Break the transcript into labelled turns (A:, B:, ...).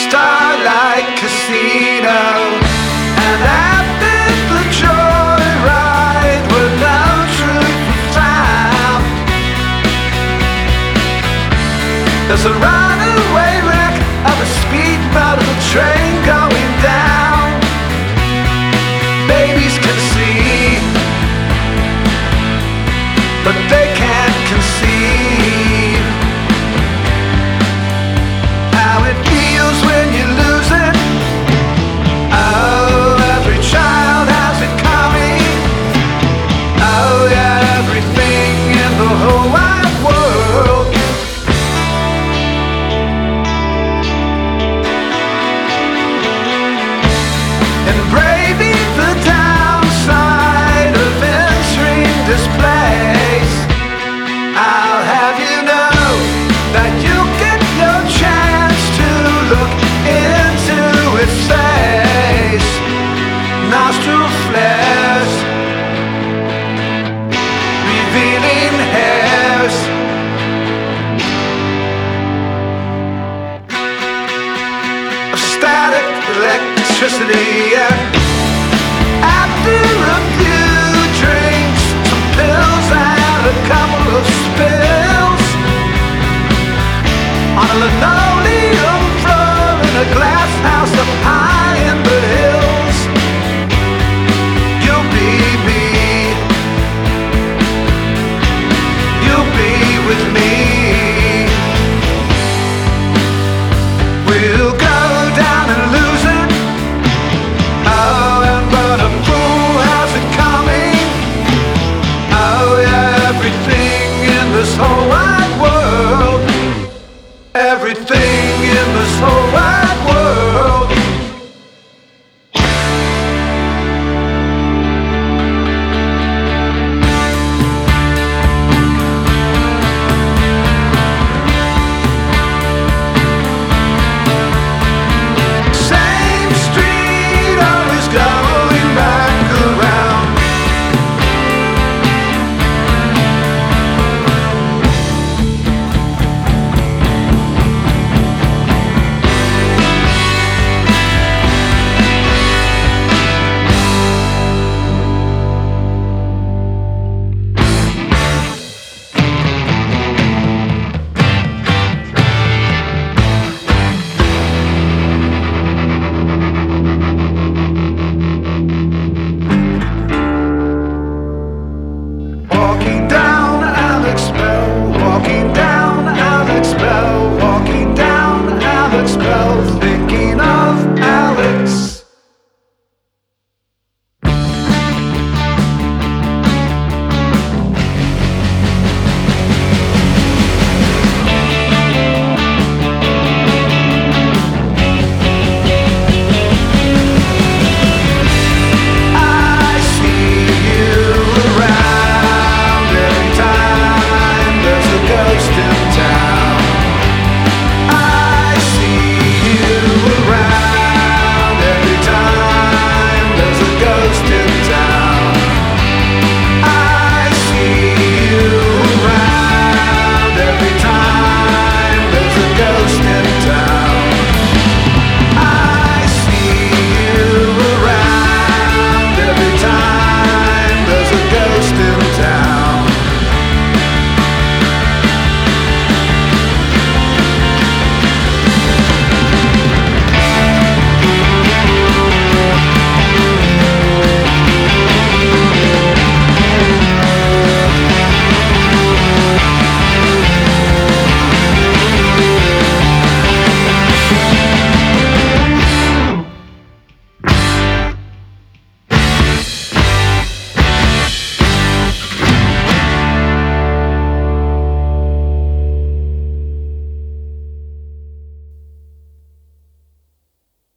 A: Starlight Casino, and after the joyride where no truth was found, there's a runaway wreck of a speedboat and a train going down. Babies can see, but they can't conceive how it feels when you lose it. Oh, every child has it coming. Oh, yeah, everything in the whole wide world. And braving the downside of entering this place, I'll have you know that you get your chance to look into its face. Nostril flares, revealing hairs. Of static electricity, yeah. After a few drinks, some pills and a couple of spills on a linoleum floor in a glass house up high in the hills, you'll be me, you'll be with me. We'll go down and lose it. Oh, and but a fool has it coming. Oh, yeah, everything in this whole wide world, everything in this whole wide